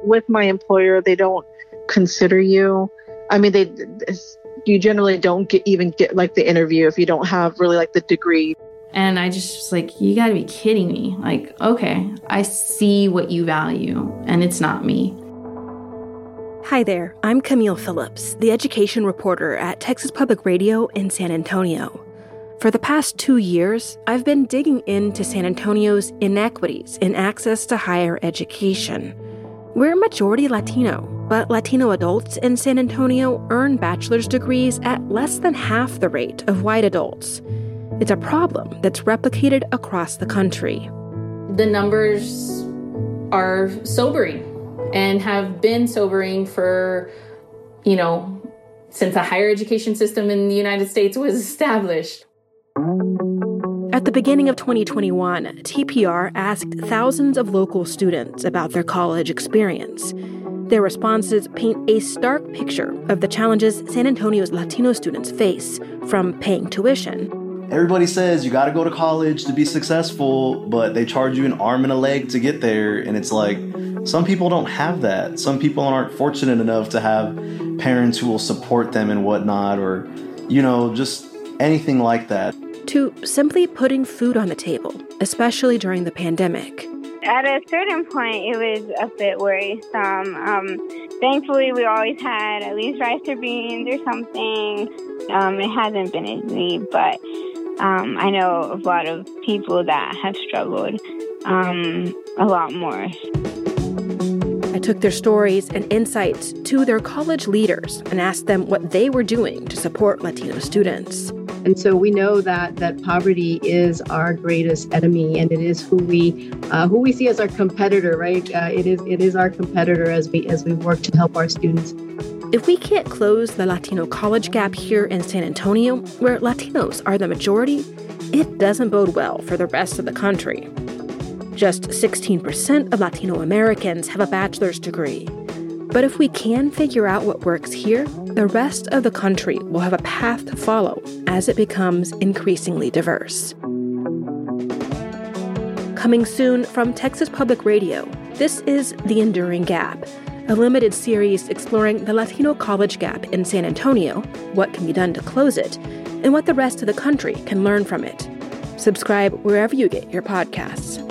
with my employer, they don't consider you. I mean, you generally don't even get like the interview if you don't have really like the degree. And I just was like, you gotta be kidding me. Like, okay, I see what you value, and it's not me. Hi there, I'm Camille Phillips, the education reporter at Texas Public Radio in San Antonio. For the past 2 years, I've been digging into San Antonio's inequities in access to higher education. We're majority Latino, but Latino adults in San Antonio earn bachelor's degrees at less than half the rate of white adults. It's a problem that's replicated across the country. The numbers are sobering and have been sobering for, since the higher education system in the United States was established. At the beginning of 2021, TPR asked thousands of local students about their college experience. Their responses paint a stark picture of the challenges San Antonio's Latino students face, from paying tuition. Everybody says you got to go to college to be successful, but they charge you an arm and a leg to get there. And it's like, some people don't have that. Some people aren't fortunate enough to have parents who will support them and whatnot, or, just anything like that. To simply putting food on the table, especially during the pandemic. At a certain point, it was a bit worrisome. Thankfully, we always had at least rice or beans or something. It hasn't been easy, but I know a lot of people that have struggled a lot more. I took their stories and insights to their college leaders and asked them what they were doing to support Latino students. And so we know that poverty is our greatest enemy, and it is who we see as our competitor, right? It is our competitor as we work to help our students. If we can't close the Latino college gap here in San Antonio, where Latinos are the majority, it doesn't bode well for the rest of the country. Just 16% of Latino Americans have a bachelor's degree. But if we can figure out what works here, the rest of the country will have a path to follow as it becomes increasingly diverse. Coming soon from Texas Public Radio, this is The Enduring Gap, a limited series exploring the Latino college gap in San Antonio, what can be done to close it, and what the rest of the country can learn from it. Subscribe wherever you get your podcasts.